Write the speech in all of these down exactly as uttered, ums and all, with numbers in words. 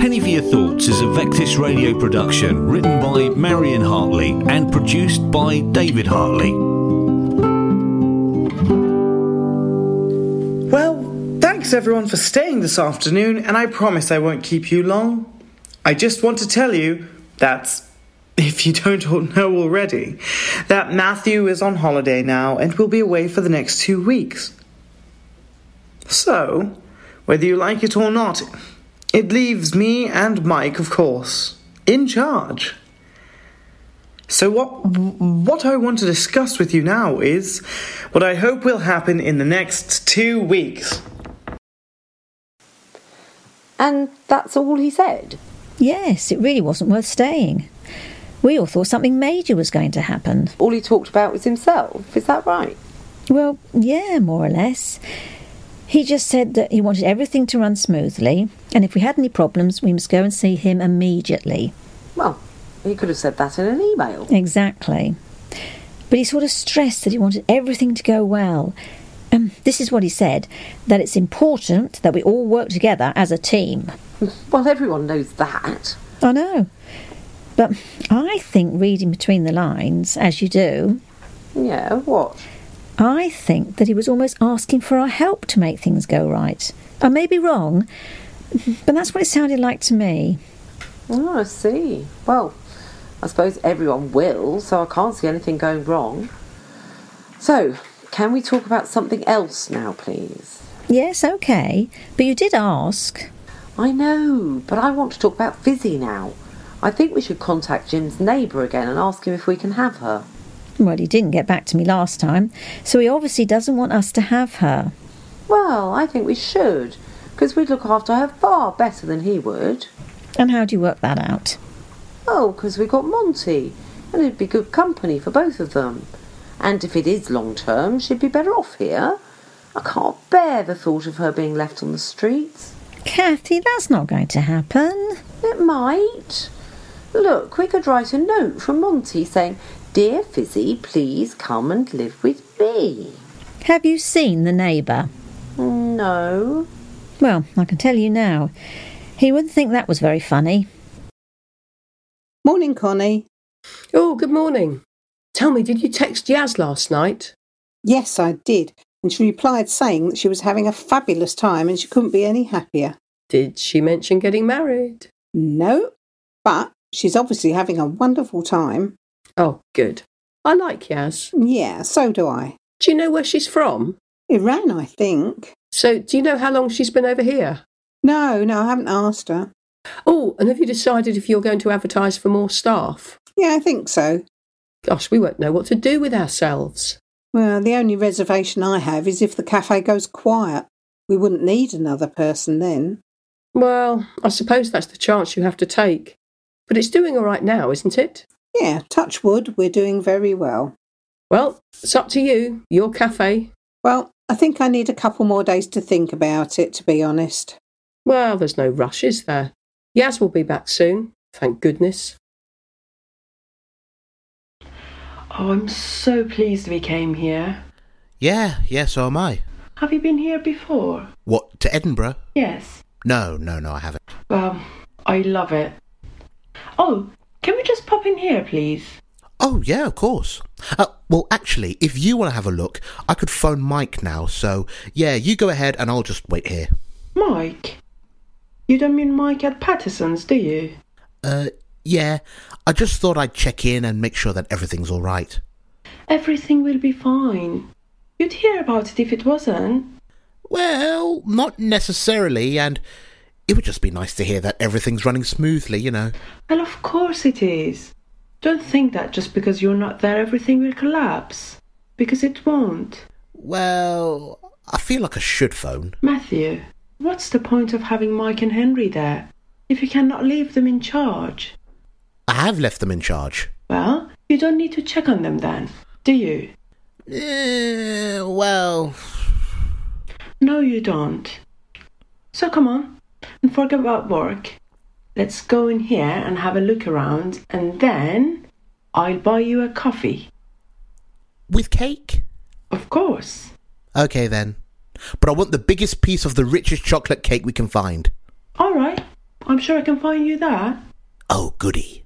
Penny for Your Thoughts is a Vectis radio production written by Marion Hartley and produced by David Hartley. Well, thanks everyone for staying this afternoon, and I promise I won't keep you long. I just want to tell you that, if you don't know already, that Matthew is on holiday now and will be away for the next two weeks. So, whether you like it or not, it leaves me and Mike, of course, in charge. So what what I want to discuss with you now is what I hope will happen in the next two weeks. And that's all he said? Yes, it really wasn't worth staying. We all thought something major was going to happen. All he talked about was himself, is that right? Well, yeah, more or less. He just said that he wanted everything to run smoothly, and if we had any problems, we must go and see him immediately. Well, he could have said that in an email. Exactly. But he sort of stressed that he wanted everything to go well. Um, this is what he said, that it's important that we all work together as a team. Well, everyone knows that. I know. But I think reading between the lines, as you do... Yeah, what? I think that he was almost asking for our help to make things go right. I may be wrong, but that's what it sounded like to me. Oh, I see. Well, I suppose everyone will, so I can't see anything going wrong. So, can we talk about something else now, please? Yes, OK. But you did ask. I know, but I want to talk about Fizzy now. I think we should contact Jim's neighbour again and ask him if we can have her. Well, he didn't get back to me last time, so he obviously doesn't want us to have her. Well, I think we should, because we'd look after her far better than he would. And how do you work that out? Oh, because we got Monty, and it'd be good company for both of them. And if it is long-term, she'd be better off here. I can't bear the thought of her being left on the streets. Kathy, that's not going to happen. It might. Look, we could write a note from Monty saying, "Dear Fizzy, please come and live with me." Have you seen the neighbour? No. Well, I can tell you now. He wouldn't think that was very funny. Morning, Connie. Oh, good morning. Tell me, did you text Yaz last night? Yes, I did. And she replied saying that she was having a fabulous time and she couldn't be any happier. Did she mention getting married? No, but she's obviously having a wonderful time. Oh, good. I like Yaz. Yeah, so do I. Do you know where she's from? Iran, I think. So, do you know how long she's been over here? No, no, I haven't asked her. Oh, and have you decided if you're going to advertise for more staff? Yeah, I think so. Gosh, we won't know what to do with ourselves. Well, the only reservation I have is if the cafe goes quiet. We wouldn't need another person then. Well, I suppose that's the chance you have to take. But it's doing all right now, isn't it? Yeah, touch wood, we're doing very well. Well, it's up to you, your cafe. Well, I think I need a couple more days to think about it, to be honest. Well, there's no rush, is there? Yaz will be back soon, thank goodness. Oh, I'm so pleased we came here. Yeah, yeah, so am I. Have you been here before? What, to Edinburgh? Yes. No, no, no, I haven't. Well, I love it. Oh, can we just pop in here, please? Oh, yeah, of course. Uh, well, actually, if you want to have a look, I could phone Mike now, so, yeah, you go ahead and I'll just wait here. Mike? You don't mean Mike at Patterson's, do you? Uh, yeah, I just thought I'd check in and make sure that everything's all right. Everything will be fine. You'd hear about it if it wasn't. Well, not necessarily, and it would just be nice to hear that everything's running smoothly, you know. Well, of course it is. Don't think that just because you're not there everything will collapse. Because it won't. Well, I feel like I should phone. Matthew, what's the point of having Mike and Henry there if you cannot leave them in charge? I have left them in charge. Well, you don't need to check on them then, do you? Eh, well... No, you don't. So come on, and forget about work. Let's go in here and have a look around, and then I'll buy you a coffee. With cake? Of course. Okay then. But I want the biggest piece of the richest chocolate cake we can find. All right. I'm sure I can find you there. Oh, goody.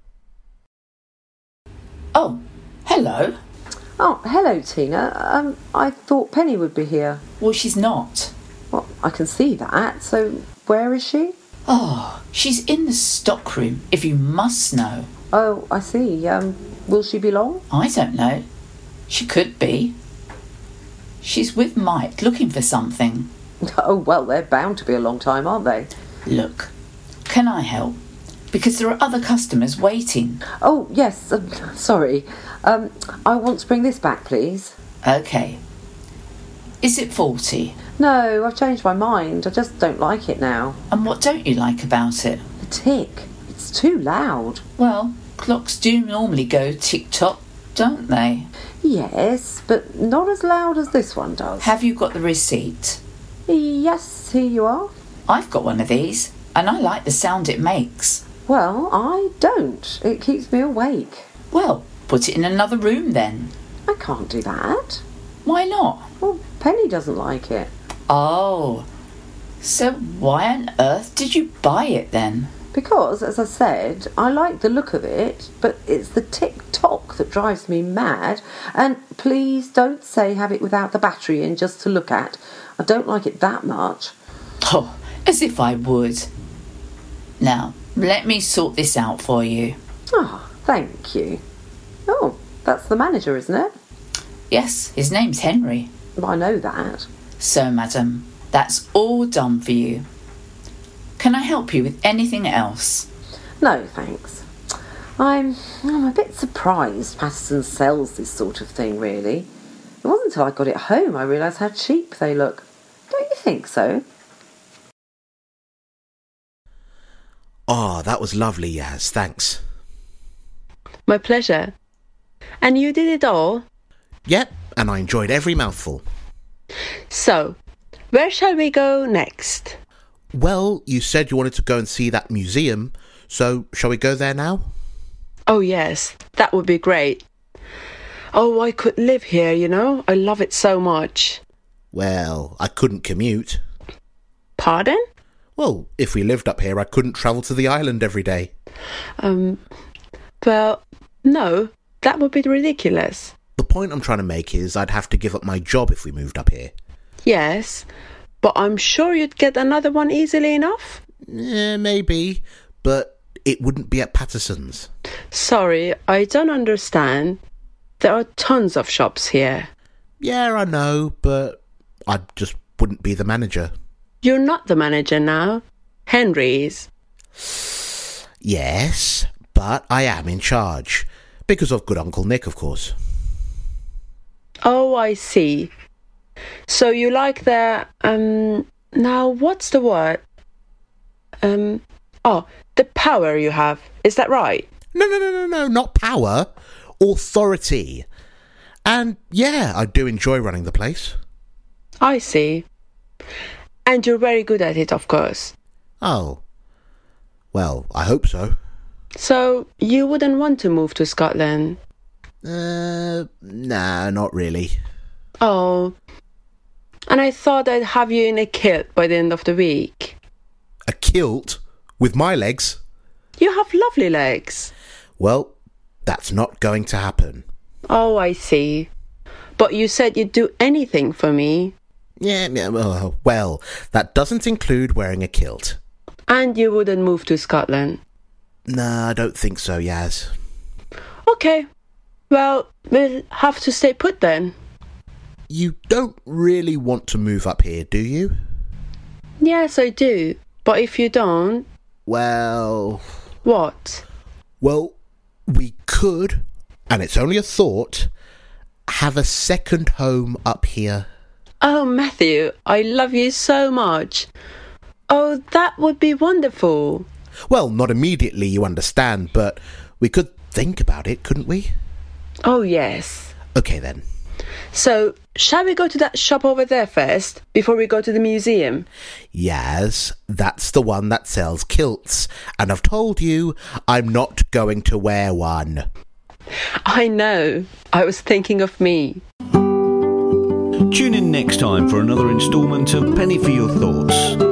Oh, hello. Oh, hello, Tina. Um, I thought Penny would be here. Well, she's not. Well, I can see that. So, where is she? Oh, she's in the stockroom, if you must know. Oh, I see. Um, will she be long? I don't know. She could be. She's with Mike, looking for something. Oh, well, they're bound to be a long time, aren't they? Look, can I help? Because there are other customers waiting. Oh, yes. Um, sorry. Um, I want to bring this back, please. OK. Is it faulty? No, I've changed my mind. I just don't like it now. And what don't you like about it? The tick. It's too loud. Well, clocks do normally go tick-tock, don't they? Yes, but not as loud as this one does. Have you got the receipt? Yes, here you are. I've got one of these, and I like the sound it makes. Well, I don't. It keeps me awake. Well, put it in another room then. I can't do that. Why not? Well, Penny doesn't like it. Oh, so why on earth did you buy it then? Because, as I said, I like the look of it, but it's the tick-tock that drives me mad. And please don't say have it without the battery in just to look at. I don't like it that much. Oh, as if I would. Now, let me sort this out for you. Oh, thank you. Oh, that's the manager, isn't it? Yes, his name's Henry. I know that. So, madam, that's all done for you. Can I help you with anything else? No, thanks. I'm, I'm a bit surprised Patterson sells this sort of thing, really. It wasn't until I got it home I realised how cheap they look. Don't you think so? Oh, that was lovely, Yaz. Thanks. My pleasure. And you did it all? Yep, and I enjoyed every mouthful. So, where shall we go next? Well, you said you wanted to go and see that museum, so shall we go there now? Oh, yes, that would be great. Oh, I could live here, you know. I love it so much. Well, I couldn't commute. Pardon? Well, if we lived up here, I couldn't travel to the island every day. Um, well, no, that would be ridiculous. The point I'm trying to make is I'd have to give up my job if we moved up here. Yes, but I'm sure you'd get another one easily enough. Eh, maybe, but it wouldn't be at Patterson's. Sorry, I don't understand. There are tons of shops here. Yeah, I know, but I just wouldn't be the manager. You're not the manager now. Henry is. Yes, but I am in charge. Because of good Uncle Nick, of course. Oh, I see. So you like the, um, now what's the word? Um, oh, the power you have. Is that right? No, no, no, no, no, not power. Authority. And yeah, I do enjoy running the place. I see. And you're very good at it, of course. Oh. Well, I hope so. So, you wouldn't want to move to Scotland? Uh, nah, not really. Oh. And I thought I'd have you in a kilt by the end of the week. A kilt? With my legs? You have lovely legs. Well, that's not going to happen. Oh, I see. But you said you'd do anything for me. Yeah, yeah, well, well, that doesn't include wearing a kilt. And you wouldn't move to Scotland? Nah, I don't think so, Yaz. Okay. Well, we'll have to stay put then. You don't really want to move up here, do you? Yes, I do. But if you don't... Well... What? Well, we could, and it's only a thought, have a second home up here. Oh, Matthew, I love you so much. Oh, that would be wonderful. Well, not immediately, you understand, but we could think about it, couldn't we? Oh, yes. Okay, then. So, shall we go to that shop over there first, before we go to the museum? Yaz, that's the one that sells kilts, and I've told you I'm not going to wear one. I know. I was thinking of me. Tune in next time for another instalment of Penny for Your Thoughts.